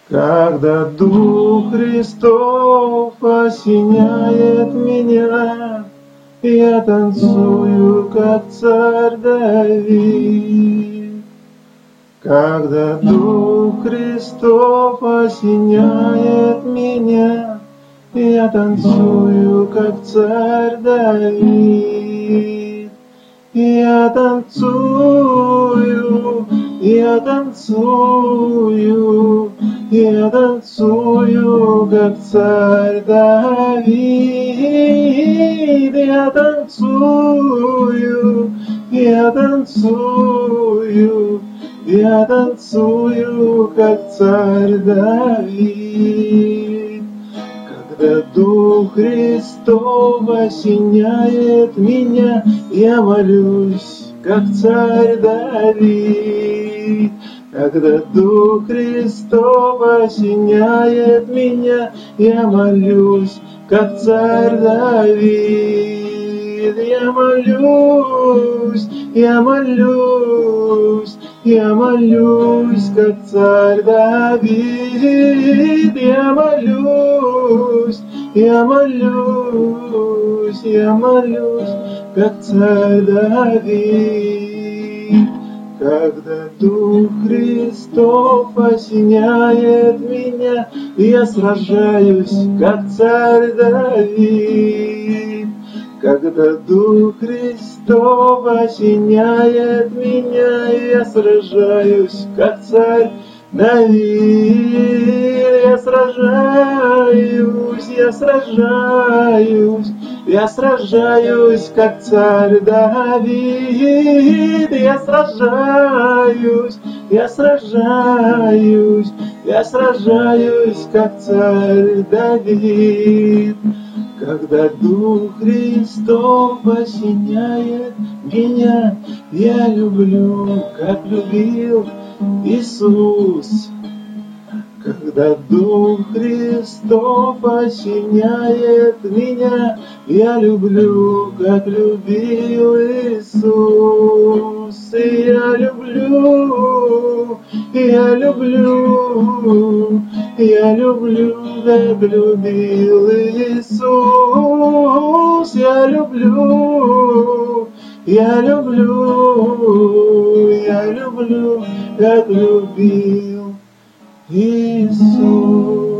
Когда Дух Христов осеняет меня, я танцую, как царь Давид. Когда Дух Христов осеняет меня, я танцую, как царь Давид. Я танцую, я танцую, я танцую, как царь Давид. Я танцую, я танцую, я танцую, как царь Давид. Когда Дух Христов осеняет меня, я молюсь, как царь Давид. Когда Дух Христов осеняет меня, я молюсь, как царь Давид. Я молюсь, я молюсь, я молюсь, как царь Давид. Я молюсь, я молюсь, я молюсь, как царь Давид. Когда Дух Христов осеняет меня, я сражаюсь, как царь Давид. Когда Дух Христов осеняет меня, я сражаюсь, как царь Давид. Я сражаюсь, я сражаюсь, я сражаюсь, как царь Давид. Я сражаюсь, я сражаюсь, я сражаюсь, как царь Давид. Когда Дух Христов осеняет меня, я люблю, как любил Иисус. Когда Дух Христов осеняет меня, я люблю, как любил Иисус. И я люблю, я люблю, я люблю, как любил Иисус. Я люблю, я люблю, я люблю, как любил Иисус.